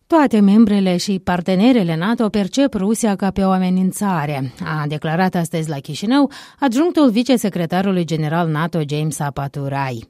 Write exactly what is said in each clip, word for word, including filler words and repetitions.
Toate membrele și partenerele NATO percep Rusia ca pe o amenințare, a declarat astăzi la Chișinău adjunctul vicesecretarului general NATO James Apaturai.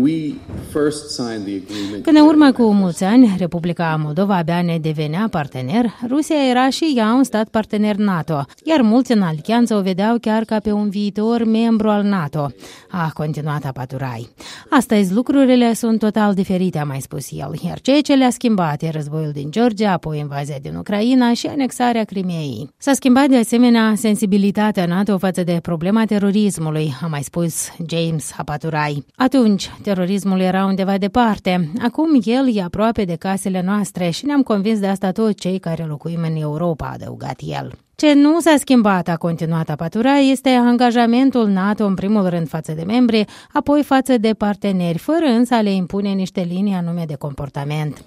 Când în urmă cu mulți ani, Republica Moldova abia ne devenea partener, Rusia era și ea un stat partener NATO, iar mulți în alianță o vedeau chiar ca pe un viitor membru al NATO, a continuat Apaturai. Astăzi lucrurile sunt total diferite, a mai spus el, iar ceea ce le-a schimbat e războiul din Georgia, apoi invazia din Ucraina și anexarea Crimeei. S-a schimbat de asemenea sensibilitatea NATO față de problema terorismului, a mai spus James Apaturai. Atunci, terorismul era undeva departe, acum el e aproape de casele noastre și ne-am convins de asta toți cei care locuim în Europa, a adăugat el. Ce nu s-a schimbat, a continuat Apaturai, este angajamentul NATO în primul rând față de membri, apoi față de parteneri, fără însă a le impune niște linii anume de comportament.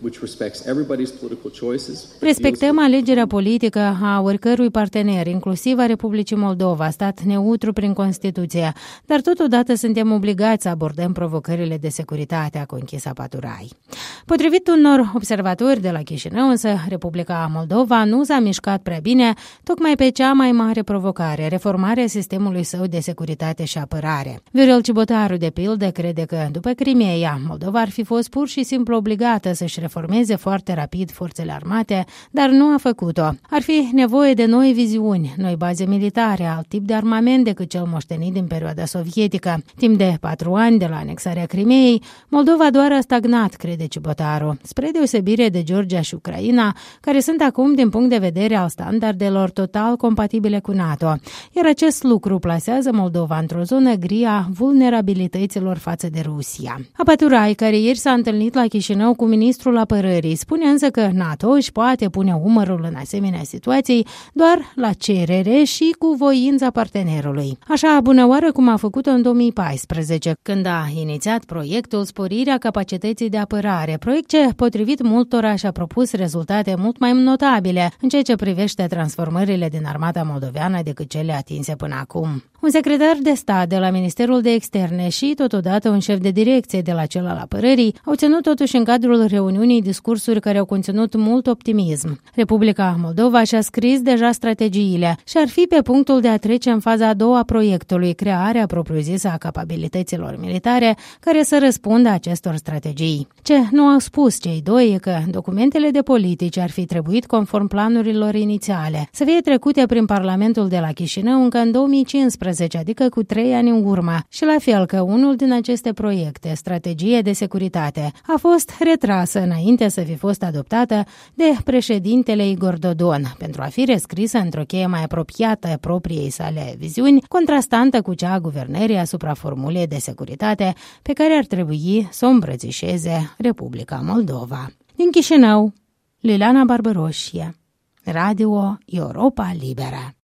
Respectăm alegerea politică a oricărui partener, inclusiv a Republicii Moldova, stat neutru prin Constituție, dar totodată suntem obligați să abordăm provocările de securitate, a conchis Apaturai. Potrivit unor observatori de la Chișinău, însă, Republica Moldova nu s-a mișcat prea bine, tocmai pe cea mai mare provocare, reformarea sistemului său de securitate și apărare. Viorel Cibotaru, de pildă, crede că, după Crimeea, Moldova ar fi fost pur și simplu obligată să-și reformeze foarte rapid forțele armate, dar nu a făcut-o. Ar fi nevoie de noi viziuni, noi baze militare, alt tip de armament decât cel moștenit din perioada sovietică. Timp de patru ani de la anexarea Crimeei, Moldova doar a stagnat, crede Cibotaru, spre deosebire de Georgia și Ucraina, care sunt acum, din punct de vedere al standardelor total compatibile cu NATO, iar acest lucru plasează Moldova într-o zonă gri a vulnerabilităților față de Rusia. Apaturai, care ieri s-a întâlnit la Chișinău cu ministrul apărării, spune însă că NATO își poate pune umărul în asemenea situații doar la cerere și cu voința partenerului. Așa bunăoară cum a făcut-o în două mii paisprezece, când a inițiat proiectul Sporirea capacității de apărare, proiect ce, potrivit multora, și-a propus rezultate mult mai notabile în ceea ce privește transformările din armata moldoveană decât cele atinse până acum. Un secretar de stat de la Ministerul de Externe și, totodată, un șef de direcție de la cel al apărării au ținut totuși în cadrul reuniunii discursuri care au conținut mult optimism. Republica Moldova și-a scris deja strategiile și ar fi pe punctul de a trece în faza a doua a proiectului, crearea propriu-zisă a capabilităților militare care să răspundă acestor strategii. Ce nu au spus cei doi e că documentele de politici ar fi trebuit, conform planurilor inițiale, să fie trecute prin Parlamentul de la Chișinău încă în două mii cincisprezece, adică cu trei ani în urmă, și la fel că unul din aceste proiecte, strategie de securitate, a fost retrasă înainte să fi fost adoptată de președintele Igor Dodon, pentru a fi rescrisă într-o cheie mai apropiată propriei sale viziuni, contrastantă cu cea a guvernării asupra formulei de securitate pe care ar trebui să o îmbrățișeze Republica Moldova. Din Chișinău, Liliana Barbăroșie, Radio Europa Liberă.